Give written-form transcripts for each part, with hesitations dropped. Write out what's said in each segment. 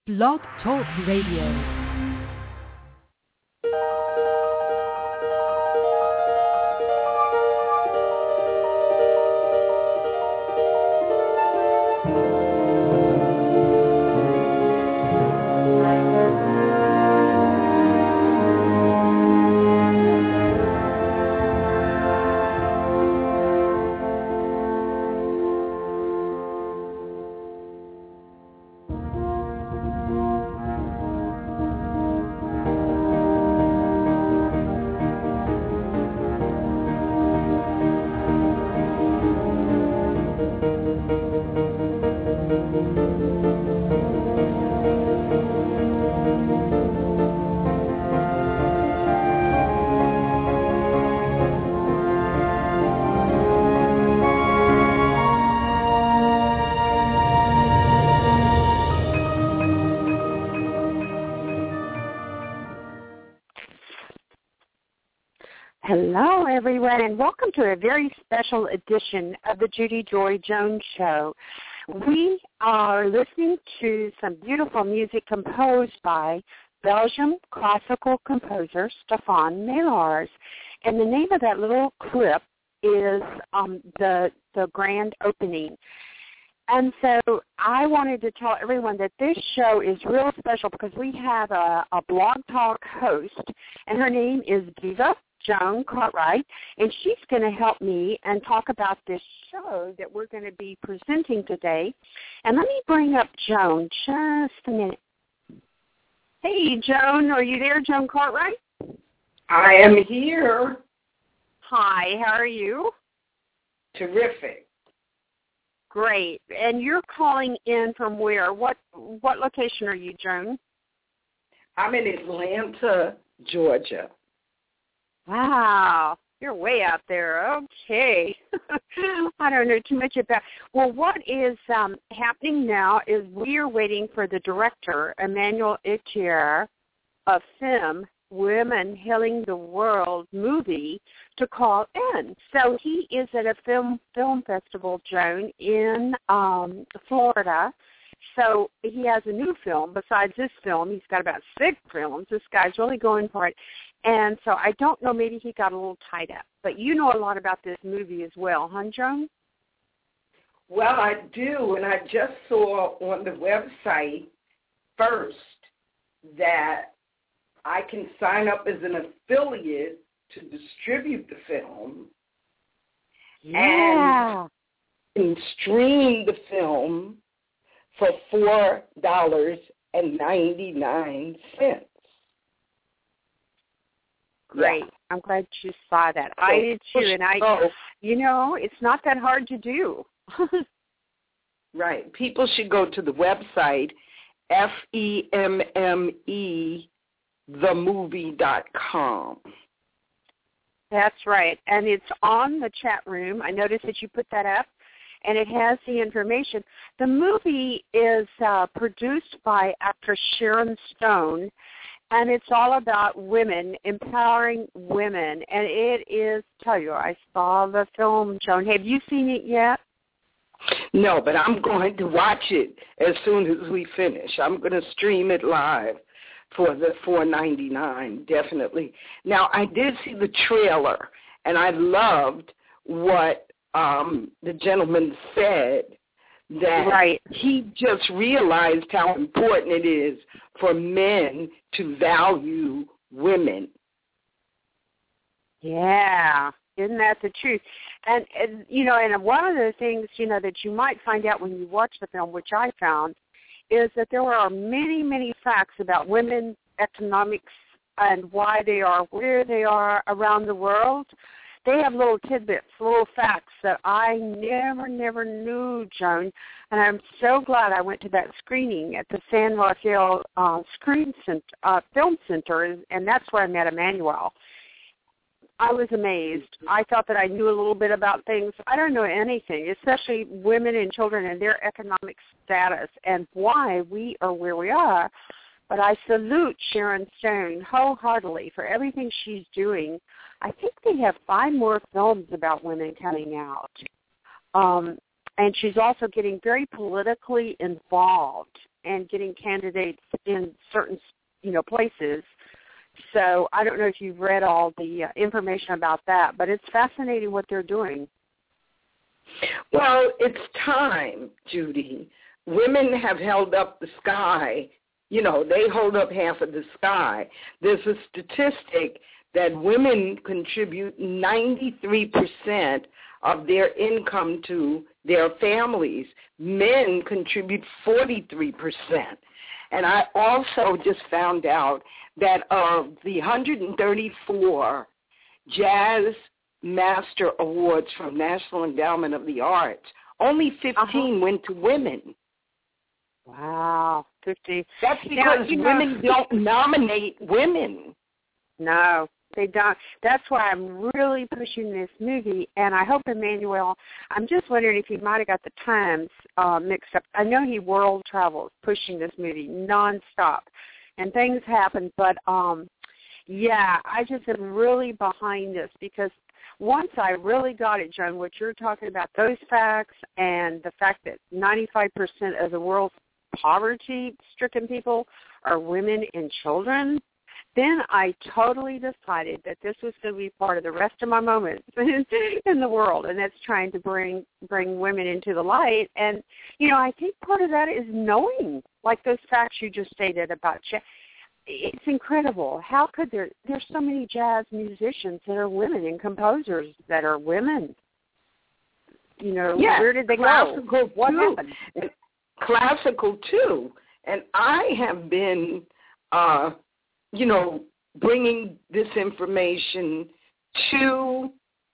Blog Talk Radio. Hello, everyone, and welcome to a very special edition of the Judy Joy Jones Show. We are listening to some beautiful music composed by Belgian classical composer Stefan Maillars, and the name of that little clip is the grand opening. And so I wanted to tell everyone that this show is real special because we have a Blog Talk host, and her name is Diva Joan Cartwright, and she's going to help me and talk about this show that we're going to be presenting today. And let me bring up Joan just a minute. Hey, Joan, are you there, Joan Cartwright? I am here. Hi, how are you? Terrific. Great. And you're calling in from where? What location are you, Joan? I'm in Atlanta, Georgia. Wow, you're way out there. Okay. I don't know too much about. Well, what is happening now is we are waiting for the director, Emmanuel Etier, of FEM, Women Healing the World movie, to call in. So he is at a film festival, Joan, in Florida. So he has a new film. Besides this film, he's got about 6 films. This guy's really going for it. And so I don't know, maybe he got a little tied up. But you know a lot about this movie as well, huh, Joan? Well, I do, and I just saw on the website first that I can sign up as an affiliate to distribute the film. Yeah. And stream the film for $4.99. Great. Yeah. I'm glad you saw that. So, I did too, and it's not that hard to do. Right. People should go to the website, FEMME.com. That's right, and it's on the chat room. I noticed that you put that up, and it has the information. The movie is produced by actress Sharon Stone, and it's all about women, empowering women. And it is, I saw the film, Joan. Have you seen it yet? No, but I'm going to watch it as soon as we finish. I'm going to stream it live for the $4.99, definitely. Now, I did see the trailer, and I loved what the gentleman said, that he just realized how important it is for men to value women. Yeah, isn't that the truth? And one of the things, that you might find out when you watch the film, which I found, is that there are many, many facts about women's economics and why they are where they are around the world. They have little tidbits, little facts that I never knew, Joan. And I'm so glad I went to that screening at the San Rafael Film Center, and that's where I met Emmanuel. I was amazed. I thought that I knew a little bit about things. I don't know anything, especially women and children and their economic status and why we are where we are. But I salute Sharon Stone wholeheartedly for everything she's doing. I think they have 5 more films about women coming out. And she's also getting very politically involved. and getting candidates in certain, places. So I don't know if you've read all the information about that, but it's fascinating what they're doing. Well, it's time, Judy. Women have held up the sky. They hold up half of the sky. There's a statistic that women contribute 93% of their income to their families. Men contribute 43%. And I also just found out that of the 134 Jazz Master Awards from National Endowment of the Arts, only 15 went to women. Wow, 50. That's because women don't nominate women. No, they don't. That's why I'm really pushing this movie, and I hope Emmanuel, I'm just wondering if he might have got the times mixed up. I know he world travels pushing this movie nonstop, and things happen, but yeah, I just am really behind this because once I really got it, Joan, what you're talking about, those facts and the fact that 95% of the world's poverty-stricken people are women and children, then I totally decided that this was going to be part of the rest of my moments in the world, and that's trying to bring women into the light. And, I think part of that is knowing, like those facts you just stated about it's incredible. How could there's so many jazz musicians that are women and composers that are women? Where did they go? What happened? Classical too. And I have been, bringing this information to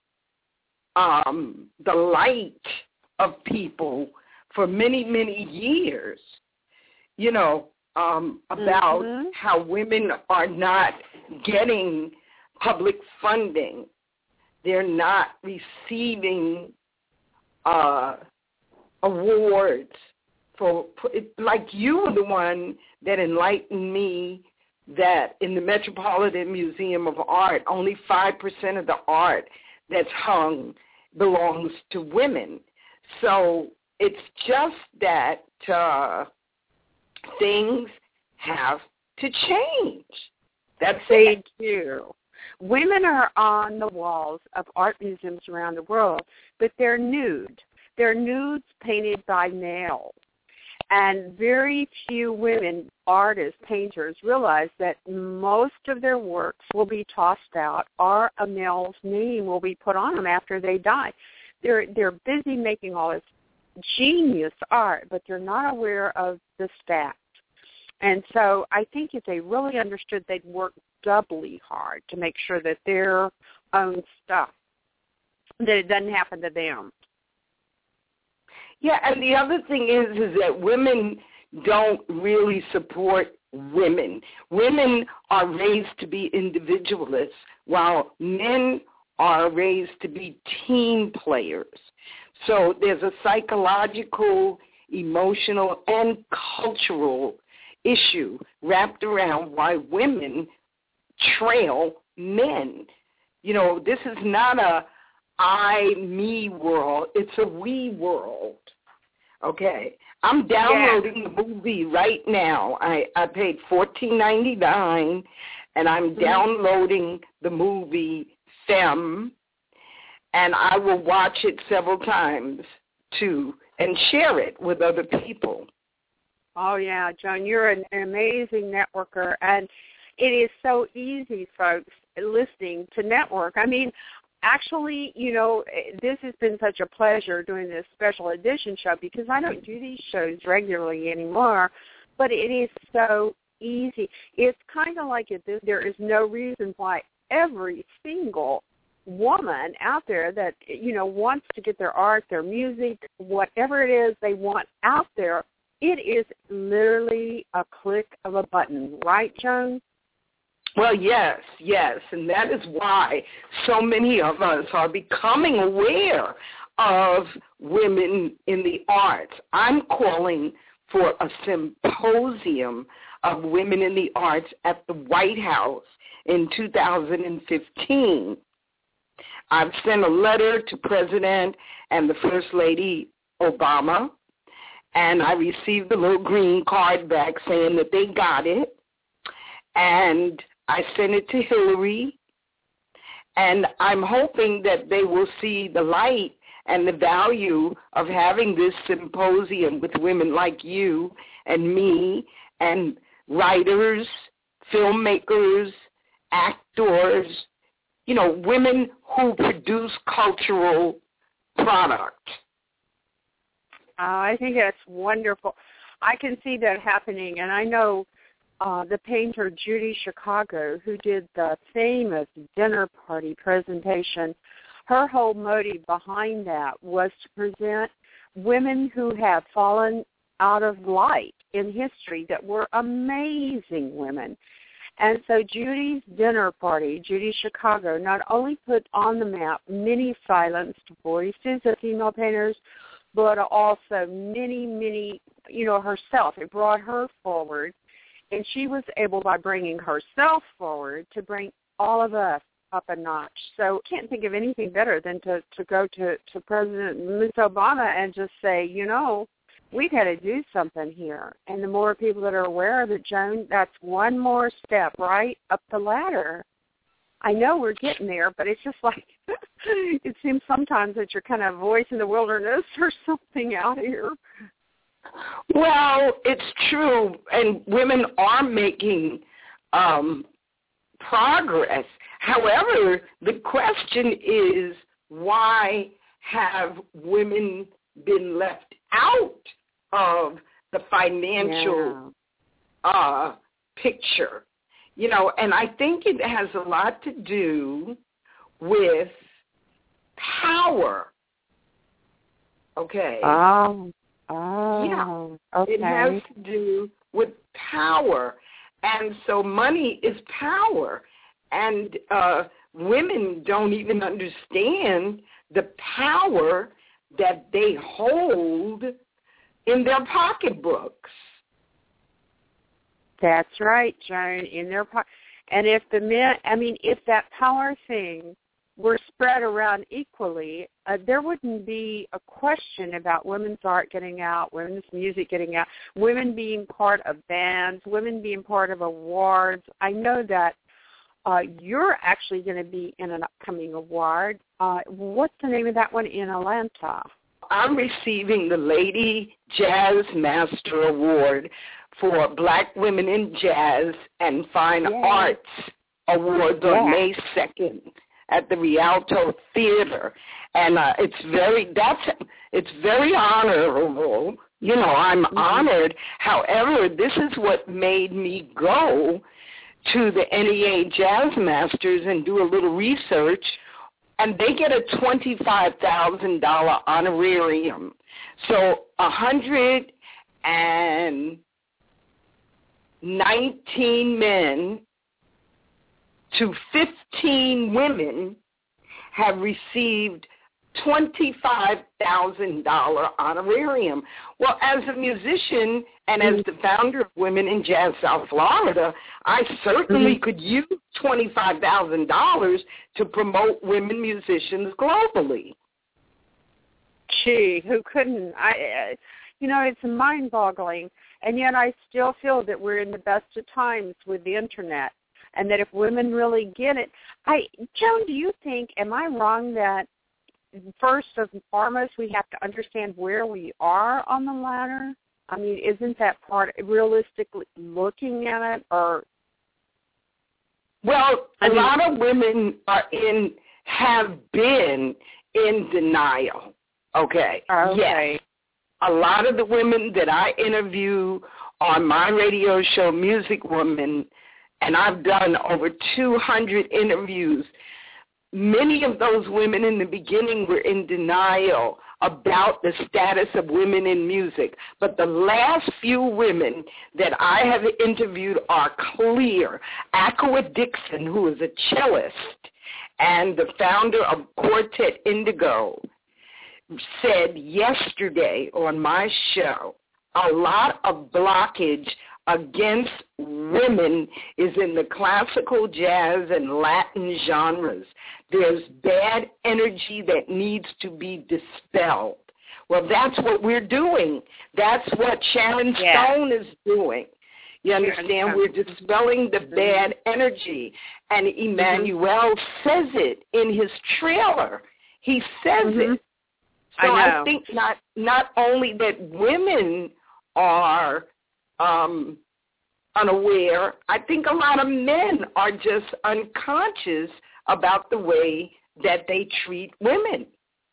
the light of people for many, many years, about how women are not getting public funding. They're not receiving awards for, like you were the one that enlightened me that in the Metropolitan Museum of Art, only 5% of the art that's hung belongs to women. So it's just that things have to change. That's they do. Women are on the walls of art museums around the world, but they're nude. They're nudes painted by males. And very few women, artists, painters, realize that most of their works will be tossed out or a male's name will be put on them after they die. They're busy making all this genius art, but they're not aware of the stats. And so I think if they really understood, they'd work doubly hard to make sure that their own stuff, that it doesn't happen to them. Yeah, and the other thing is that women don't really support women. Women are raised to be individualists, while men are raised to be team players. So there's a psychological, emotional, and cultural issue wrapped around why women trail men. This is not a I, me world. It's a we world. Okay. I'm downloading the movie right now. I paid $14.99, and I'm downloading the movie Femme, and I will watch it several times, too, and share it with other people. Oh, yeah, Joan, you're an amazing networker, and it is so easy, folks, listening to network. I mean, actually, this has been such a pleasure doing this special edition show because I don't do these shows regularly anymore, but it is so easy. It's kind of like there is no reason why every single woman out there that, wants to get their art, their music, whatever it is they want out there, it is literally a click of a button. Right, Joan? Well, yes, and that is why so many of us are becoming aware of women in the arts. I'm calling for a symposium of women in the arts at the White House in 2015. I've sent a letter to President and the First Lady Obama, and I received a little green card back saying that they got it, and I sent it to Hillary, and I'm hoping that they will see the light and the value of having this symposium with women like you and me and writers, filmmakers, actors, women who produce cultural product. I think that's wonderful. I can see that happening, and I know the painter Judy Chicago, who did the famous dinner party presentation, her whole motive behind that was to present women who have fallen out of light in history that were amazing women. And so Judy's dinner party, Judy Chicago, not only put on the map many silenced voices of female painters, but also many, herself. It brought her forward. And she was able, by bringing herself forward, to bring all of us up a notch. So I can't think of anything better than to go to President Ms. Obama and just say, we've got to do something here. And the more people that are aware of it, Joan, that's one more step right up the ladder. I know we're getting there, but it's just like it seems sometimes that you're kind of a voice in the wilderness or something out here. Well, it's true, and women are making progress. However, the question is, why have women been left out of the financial picture? And I think it has a lot to do with power. Okay. Oh, yeah. okay. It has to do with power. And so money is power. And women don't even understand the power that they hold in their pocketbooks. That's right, Joan, in their and if the men, if that power thing were spread around equally, there wouldn't be a question about women's art getting out, women's music getting out, women being part of bands, women being part of awards. I know that you're actually going to be in an upcoming award. What's the name of that one in Atlanta? I'm receiving the Lady Jazz Master Award for Black Women in Jazz and Fine Arts Awards on May 2nd at the Rialto Theater. And it's very honorable. I'm honored. However, this is what made me go to the NEA Jazz Masters and do a little research, and they get a $25,000 honorarium. So 119 men to 15 women have received $25,000 honorarium. Well, as a musician and as the founder of Women in Jazz South Florida, I certainly could use $25,000 to promote women musicians globally. Gee, who couldn't? It's mind-boggling, and yet I still feel that we're in the best of times with the Internet, and that if women really get it, Joan, do you think, am I wrong that first and foremost, we have to understand where we are on the ladder? Isn't that part realistically looking at it? Or Well, a lot of women have been in denial. Okay. Yes. A lot of the women that I interview on my radio show, Music Woman, and I've done over 200 interviews, many of those women in the beginning were in denial about the status of women in music. But the last few women that I have interviewed are clear. Aqua Dixon, who is a cellist and the founder of Quartet Indigo, said yesterday on my show, a lot of blockage against women is in the classical jazz and Latin genres. There's bad energy that needs to be dispelled. Well, that's what we're doing. That's what Sharon Stone is doing. You understand? We're dispelling the bad energy. And Emmanuel says it in his trailer. He says it. So I think not only that women are unaware, I think a lot of men are just unconscious about the way that they treat women.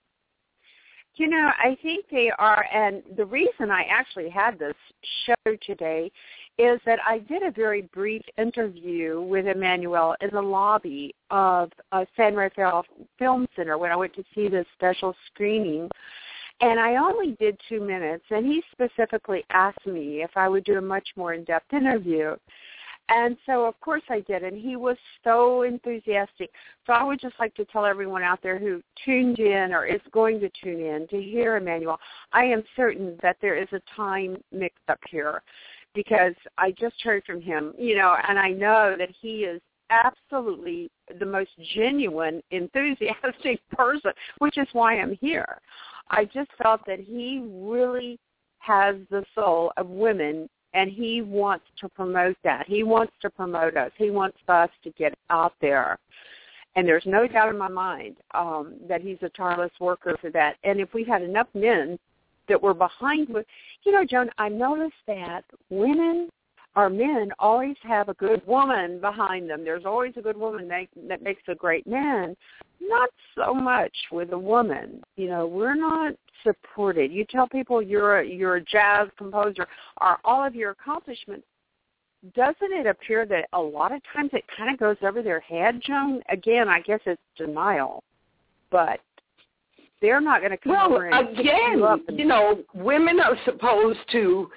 You know, I think they are, and the reason I actually had this show today is that I did a very brief interview with Emmanuel in the lobby of San Rafael Film Center when I went to see this special screening, and I only did 2 minutes, and he specifically asked me if I would do a much more in-depth interview. And so, of course, I did, and he was so enthusiastic. So I would just like to tell everyone out there who tuned in or is going to tune in to hear Emmanuel, I am certain that there is a time mix-up here because I just heard from him, you know, and I know that he is absolutely the most genuine, enthusiastic person, which is why I'm here. I just felt that he really has the soul of women, and he wants to promote that. He wants to promote us. He wants us to get out there. And there's no doubt in my mind that he's a tireless worker for that. And if we had enough men that were behind with, you know, Joan, I noticed that women or men always have a good woman behind them. There's always a good woman that makes a great man. Not so much with a woman. You know, we're not supported. You tell people you're a jazz composer or all of your accomplishments. Doesn't it appear that a lot of times it kind of goes over their head, Joan? Again, I guess it's denial, but they're not going to come over and pick you up. You know, women are supposed to,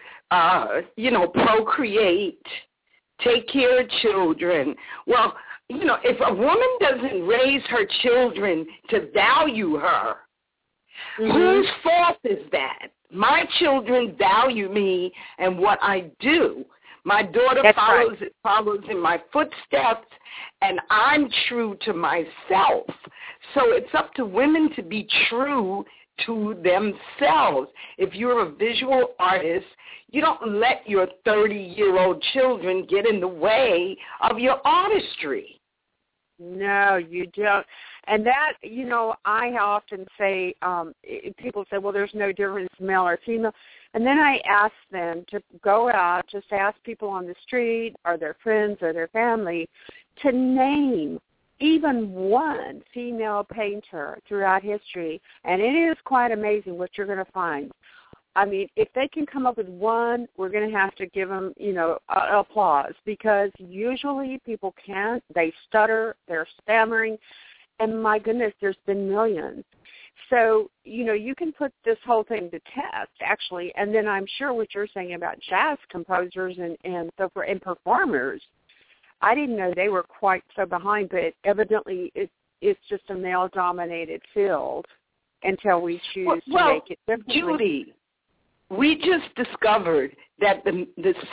procreate, take care of children. Well, you know, if a woman doesn't raise her children to value her, whose fault is that? My children value me and what I do. My daughter follows in my footsteps, and I'm true to myself. So it's up to women to be true to themselves. If you're a visual artist, you don't let your 30-year-old children get in the way of your artistry. No, you don't. And that, you know, I often say, people say, well, there's no difference male or female. And then I ask them to go out, just ask people on the street or their friends or their family to name even one female painter throughout history. And it is quite amazing what you're going to find. I mean, if they can come up with one, we're going to have to give them, you know, applause, because usually people can't. They stutter, they're stammering, and my goodness, there's been millions. So, you know, you can put this whole thing to test, actually, and then I'm sure what you're saying about jazz composers and so forth, and performers, I didn't know they were quite so behind, but evidently it's just a male-dominated field until we choose to make it differently. Judy, we just discovered that the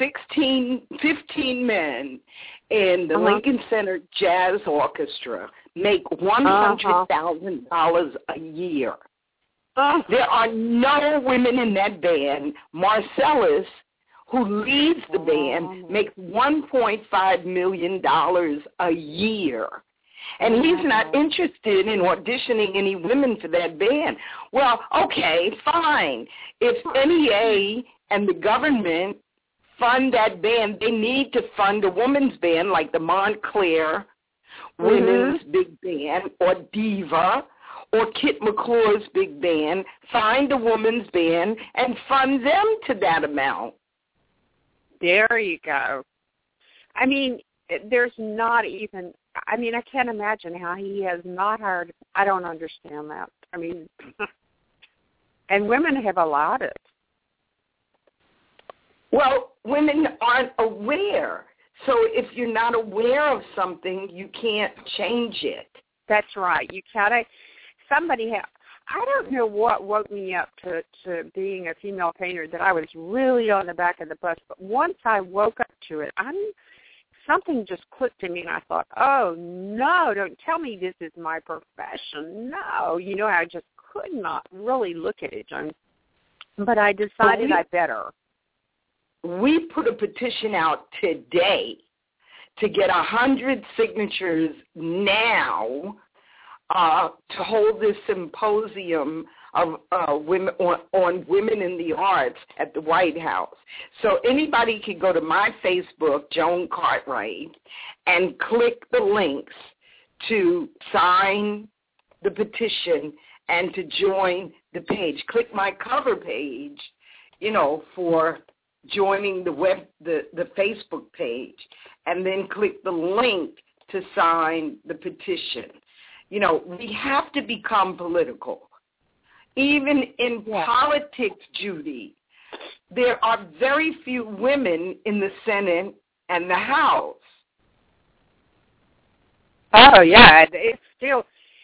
15 men in the Lincoln Center Jazz Orchestra make $100,000 a year. There are no women in that band. Marcellus, who leads the band, makes $1.5 million a year. And he's not interested in auditioning any women for that band. Well, okay, fine. If NEA and the government fund that band, they need to fund a women's band like the Montclair Women's Big Band or Diva or Kit McClure's big band. Find a woman's band and fund them to that amount. There you go. I mean, there's not even, I mean, I can't imagine how he has not hired, I don't understand that. I mean, and women have allowed it. Well, women aren't aware. So if you're not aware of something, you can't change it. That's right. You can't. I don't know what woke me up to being a female painter, that I was really on the back of the bus. But once I woke up to it, something just clicked in me, and I thought, oh, no, don't tell me this is my profession. No. You know, I just could not really look at it, Joan. but I decided I better. We put a petition out today to get 100 signatures now to hold this symposium of women on women in the arts at the White House. So anybody can go to my Facebook, Joan Cartwright, and click the links to sign the petition and to join the page. Click my cover page, for joining the Facebook page, and then click the link to sign the petition. We have to become political. Even in politics, Judy, there are very few women in the Senate and the House. Oh, yeah. It's still,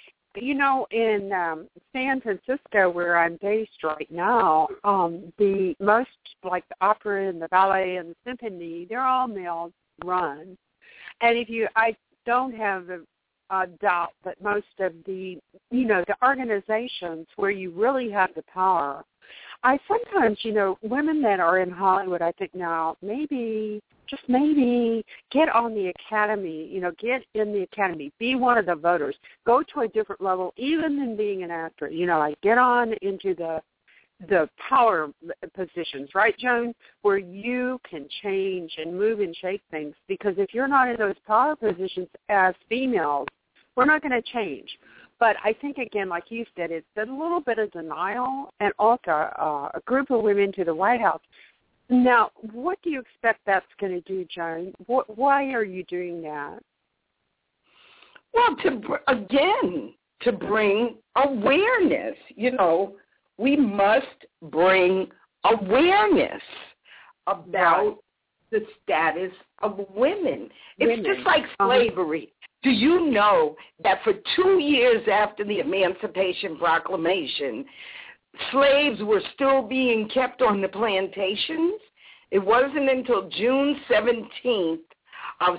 in San Francisco, where I'm based right now, the most, like the opera and the ballet and the symphony, they're all male run. And I don't have a doubt that most of the, the organizations where you really have the power, I sometimes, women that are in Hollywood, I think now, just maybe get on the academy, get in the academy, be one of the voters, go to a different level, even than being an actor, like get on into the power positions, right, Joan, where you can change and move and shake things. Because if you're not in those power positions as females, we're not going to change. But I think, again, like you said, it's a little bit of denial, and also a group of women to the White House. Now, what do you expect that's going to do, Joan? Why are you doing that? Well, to bring awareness. We must bring awareness about the status of women. It's just like slavery. Do you know that for 2 years after the Emancipation Proclamation, slaves were still being kept on the plantations? It wasn't until June 17th of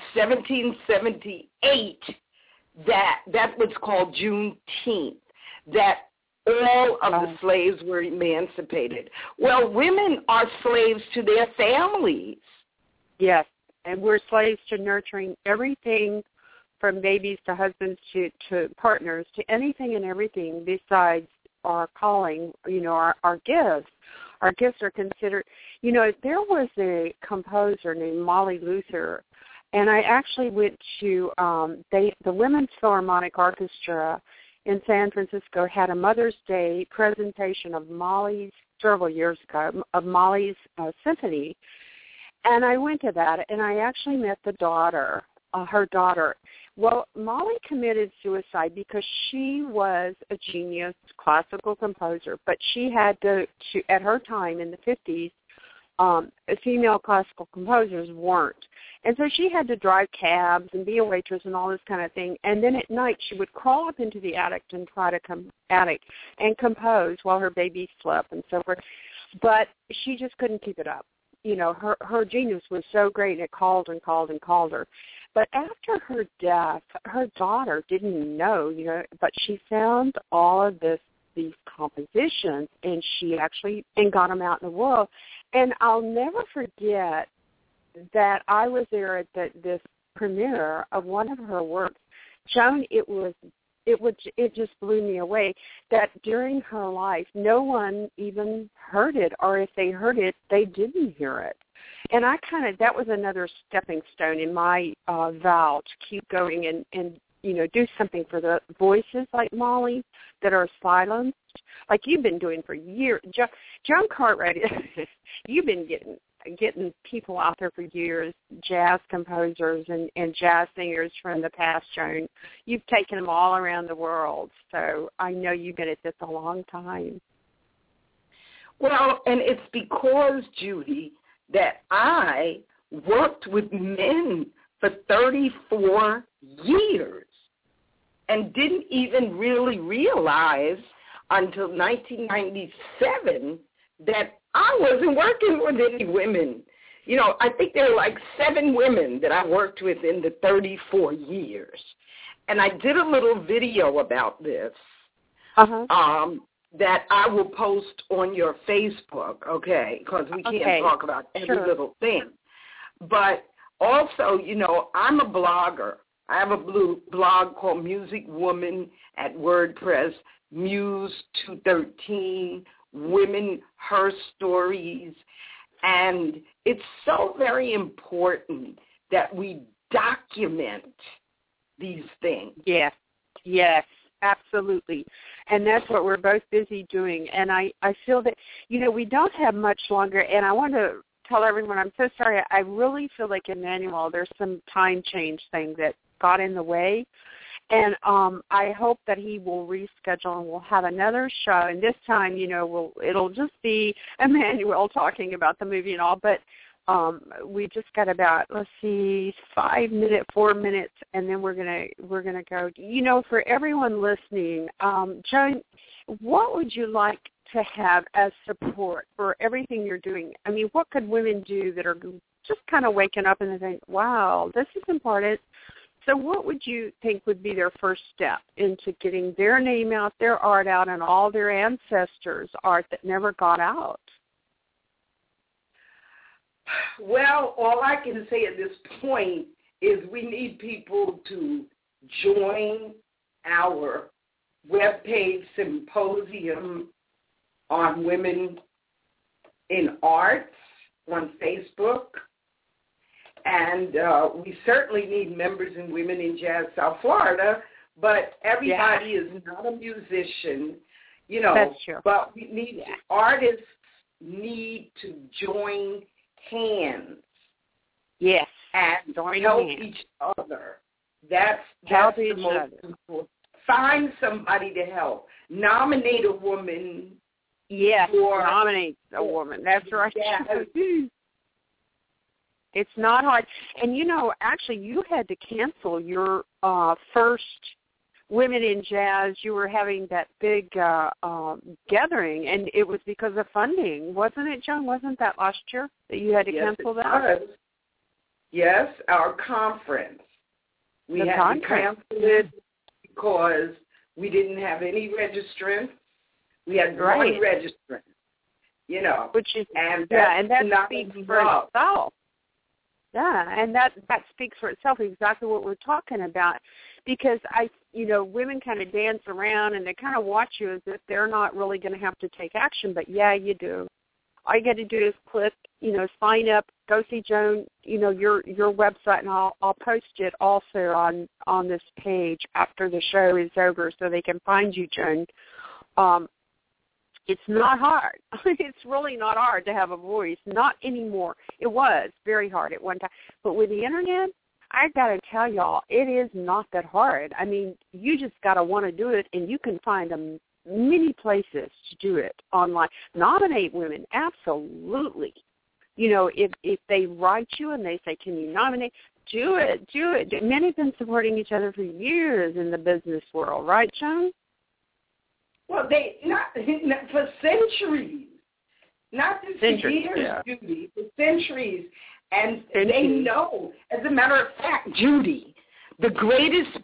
1778 that was called Juneteenth, that all of the slaves were emancipated. Well, women are slaves to their families. Yes, and we're slaves to nurturing everything from babies to husbands to partners to anything and everything besides our calling, our gifts. Our gifts are considered, there was a composer named Molly Luther, and I actually went to, the Women's Philharmonic Orchestra in San Francisco had a Mother's Day presentation of Molly's, several years ago, of Molly's symphony, and I went to that, and I actually met the daughter, her daughter. Well, Molly committed suicide because she was a genius classical composer, but she had to at her time in the 50s, female classical composers weren't. And so she had to drive cabs and be a waitress and all this kind of thing. And then at night she would crawl up into the attic and try to compose while her baby slept and so forth. But she just couldn't keep it up. Her genius was so great, it called and called and called her. But after her death, her daughter didn't know, but she found all of these compositions, and she actually got them out in the world. And I'll never forget that I was there at this premiere of one of her works. Joan, it just blew me away that during her life, no one even heard it, or if they heard it, they didn't hear it. And that was another stepping stone in my vow to keep going and do something for the voices like Molly that are silenced, like you've been doing for years. Joan Cartwright, you've been getting people out there for years, jazz composers and jazz singers from the past, Joan. You've taken them all around the world, so I know you've been at this a long time. Well, and it's because, Judy, that I worked with men for 34 years and didn't even really realize until 1997 that I wasn't working with any women. I think there were like 7 women that I worked with in the 34 years. And I did a little video about this. that I will post on your Facebook, okay, because we can't talk about every little thing. But also, you know, I'm a blogger. I have a blog called Music Woman at WordPress, Muse 213, Women, Her Stories. And it's so very important that we document these things. Yes, absolutely. And that's what we're both busy doing. And I feel that, you know, we don't have much longer. And I want to tell everyone, I'm so sorry. I really feel like Emmanuel, there's some time change thing that got in the way. And I hope that he will reschedule and we'll have another show. And this time, you know, it'll just be Emmanuel talking about the movie and all. But we just got about 4 minutes, and then we're gonna go. You know, for everyone listening, Joan, what would you like to have as support for everything you're doing? I mean, what could women do that are just kind of waking up and they think, wow, this is important? So what would you think would be their first step into getting their name out, their art out, and all their ancestors' art that never got out? Well, all I can say at this point is we need people to join our webpage symposium on women in arts on Facebook. And we certainly need members and women in Jazz South Florida, but everybody is not a musician, you know. That's true. But we need artists need to join hands. Yes. And join help hands. each other. That's the most important. Find somebody to help. Nominate a woman. Yes, nominate a woman. That's right. Yes. It's not hard. And, you know, actually you had to cancel your first Women in Jazz. You were having that big gathering, and it was because of funding. Wasn't it, Joan? Wasn't that last year that you had to cancel that? Was. Yes, our conference. We had to cancel it because we didn't have any registrants. We had one registrant, you know. Which is, and that speaks for itself. Yeah, and that speaks for itself, exactly what we're talking about. Because, women kind of dance around and they kind of watch you as if they're not really going to have to take action, but yeah, you do. All you got to do is click, sign up, go see Joan, your website, and I'll post it also on this page after the show is over so they can find you, Joan. It's not hard. It's really not hard to have a voice. Not anymore. It was very hard at one time. But with the Internet, I got to tell y'all, it is not that hard. I mean, you just got to want to do it, and you can find many places to do it online. Nominate women, absolutely. If they write you and they say, can you nominate, do it. Men have been supporting each other for years in the business world, right, Joan? Well, for centuries, not just years, Judy, for centuries. And they know, as a matter of fact, Judy, the greatest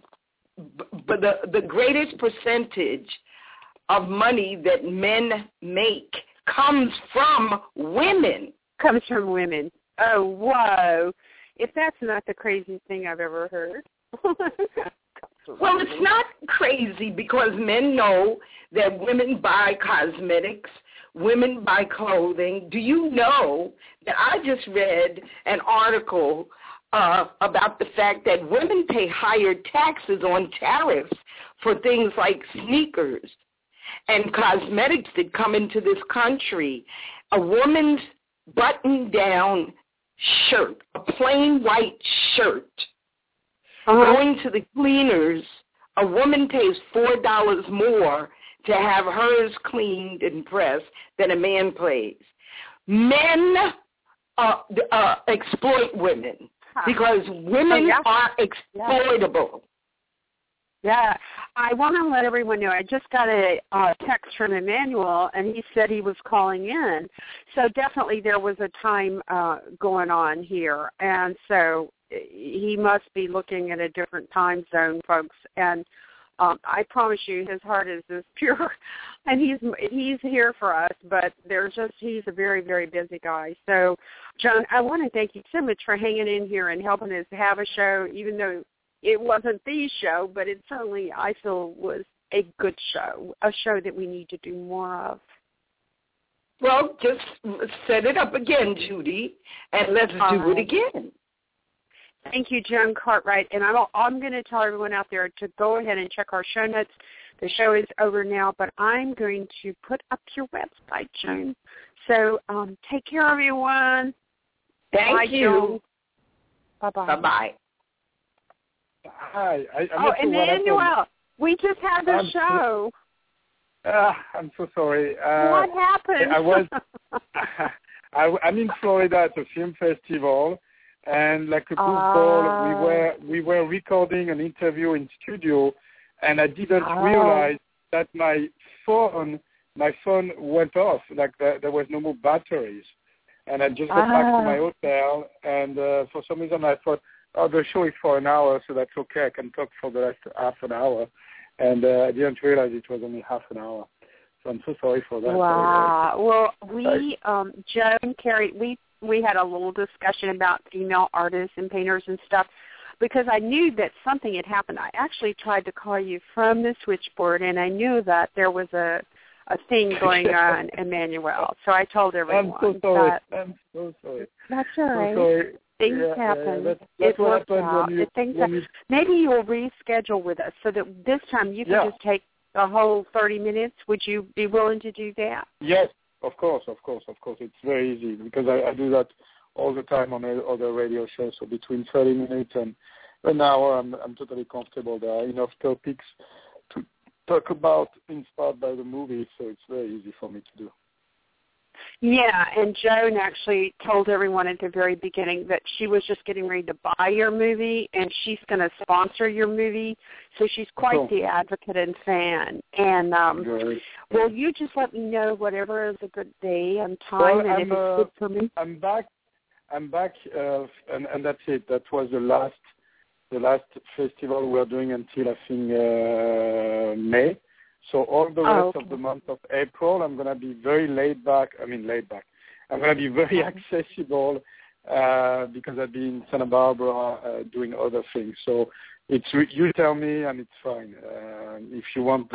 percentage of money that men make comes from women. Comes from women. Oh, whoa. If that's not the craziest thing I've ever heard. Well, it's not crazy because men know that women buy cosmetics, women buy clothing. Do you know that I just read an article about the fact that women pay higher taxes on tariffs for things like sneakers and cosmetics that come into this country? A woman's button-down shirt, a plain white shirt, going to the cleaners, a woman pays $4 more to have hers cleaned and pressed than a man pays. Men exploit women because women are exploitable. Yeah, I want to let everyone know. I just got a text from Emmanuel, and he said he was calling in. So definitely there was a time going on here, and so he must be looking at a different time zone, folks. And I promise you, his heart is as pure, and he's here for us. But he's a very, very busy guy. So, Joan, I want to thank you so much for hanging in here and helping us have a show, even though it wasn't the show, but it certainly, I feel, was a good show, a show that we need to do more of. Well, just set it up again, Judy, and let's do it again. Thank you, Joan Cartwright. And I'm going to tell everyone out there to go ahead and check our show notes. The show is over now, but I'm going to put up your website, Joan. So take care, everyone. Thank you. Joan. Bye-bye. Bye-bye. Hi. I'm Emmanuel, we just had the show. I'm so sorry. What happened? I'm in Florida at a film festival, and like a goofball, we were recording an interview in studio, and I didn't realize that my phone went off. Like there was no more batteries, and I just got back to my hotel, and for some reason I thought, the show is for an hour, so that's okay. I can talk for the last half an hour. And I didn't realize it was only half an hour. So I'm so sorry for that. Wow. Well, we, Joan, Carrie, we had a little discussion about female artists and painters and stuff because I knew that something had happened. I actually tried to call you from the switchboard, and I knew that there was a thing going on, Emmanuel. So I told everyone. I'm so sorry. I'm so sorry. That's all right. So sorry. Things happen. That's it worked out. Maybe you'll reschedule with us so that this time you can just take the whole 30 minutes. Would you be willing to do that? Yes, of course. It's very easy because I do that all the time on other radio shows. So between 30 minutes and an hour, I'm totally comfortable. There are enough topics to talk about inspired by the movie, so it's very easy for me to do. Yeah, and Joan actually told everyone at the very beginning that she was just getting ready to buy your movie, and she's going to sponsor your movie. So she's quite the advocate and fan. And will you just let me know whatever is a good day and time, and if it's good for me? I'm back, and that's it. That was the last festival we're doing until I think May. So all the rest of the month of April, I'm going to be very laid back. I'm going to be very accessible because I'll be in Santa Barbara doing other things. So you tell me, and it's fine. If you want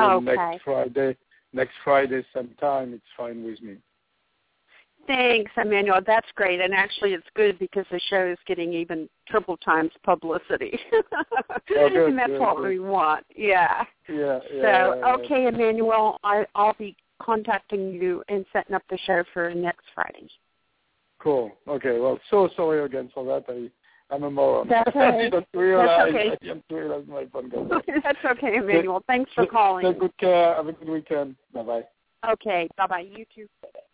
next Friday sometime, it's fine with me. Thanks, Emmanuel. That's great. And actually it's good because the show is getting even triple times publicity. And that's what we want. Yeah. Okay, Emmanuel, I'll be contacting you and setting up the show for next Friday. Cool. Okay. Well, so sorry again for that. I'm a moron. That's okay. I didn't realize my phone got off. That's okay, Emmanuel. Thanks for calling. Take good care. Have a good weekend. Bye-bye. Okay. Bye-bye. You too.